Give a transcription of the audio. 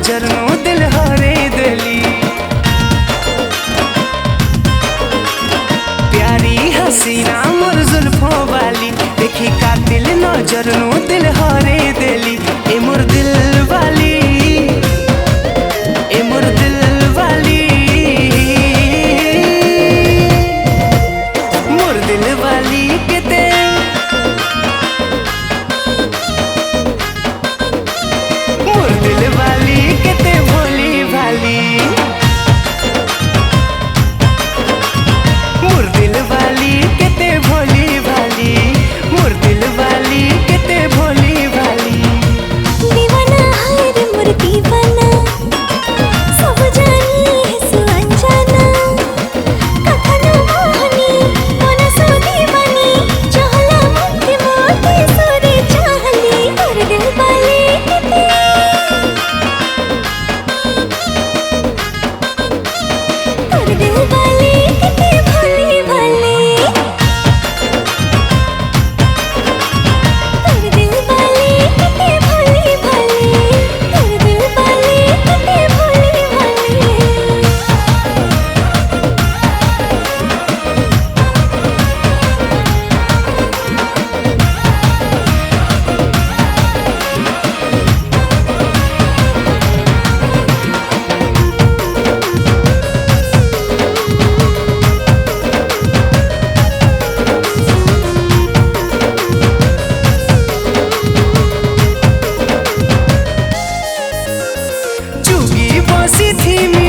नजर नो दिल हरे दिली। प्यारी हसीना मोर जुल्फों वाली देखी कातिल नजर नो दिल हरे दिली। ए मोर दिल वाली, ए मोर दिल वाली, मोर दिल वाली किते मोर दिल वाली किते भोली भाली। मोर दिल वाली किते भोली भाली, मोर दिल वाली किते भोली भाली। दीवाना है रे मोर दीवाना, सब जानी है सो अनजाना। कखनो मोहनी मन सो दीवानी, चहला मोती मोती सोरे चाहली। मोर दिल वाली किते, मोर दिल वाली किते भोली भाली। मोर दिल वाली किते भोली भाली, मोर दिल वाली किते भोली भाली। चुगी बसी थी